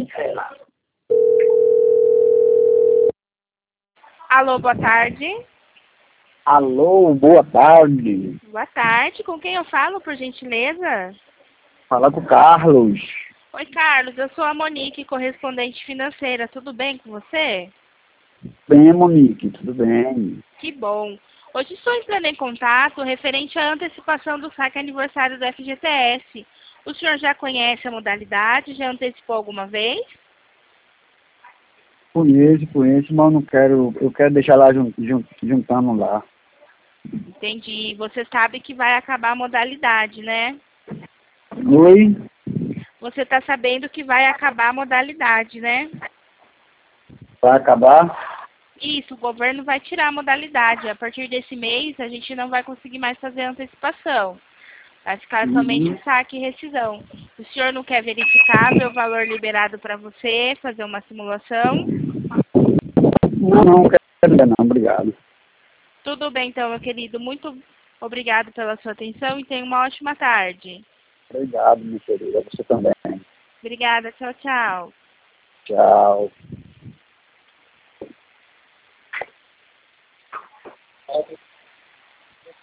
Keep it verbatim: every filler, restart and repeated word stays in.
Alô, boa tarde. Alô, boa tarde. Boa tarde. Com quem eu falo, por gentileza? Fala com o Carlos. Oi, Carlos. Eu sou a Monique, correspondente financeira. Tudo bem com você? Bem, Monique, tudo bem? Que bom. Hoje estou entrando em contato referente à antecipação do saque aniversário do F G T S. O senhor já conhece a modalidade? Já antecipou alguma vez? Conheço, conheço, mas eu não quero, eu quero deixar lá jun, jun, juntando lá. Entendi. Você sabe que vai acabar a modalidade, né? Oi? Você está sabendo que vai acabar a modalidade, né? Vai acabar? Isso, o governo vai tirar a modalidade. A partir desse mês, a gente não vai conseguir mais fazer antecipação. Vai ficar somente Uhum. o saque e rescisão. O senhor não quer verificar, ver o valor liberado para você, fazer uma simulação? Não, não, quero ver não, obrigado. Tudo bem, então, meu querido. Muito obrigado pela sua atenção e tenha uma ótima tarde. Obrigado, minha querida, você também. Obrigada. Tchau, tchau. Tchau.